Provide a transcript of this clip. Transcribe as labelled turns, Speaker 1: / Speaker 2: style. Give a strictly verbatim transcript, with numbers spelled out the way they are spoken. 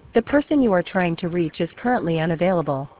Speaker 1: The person you are trying to reach is currently unavailable.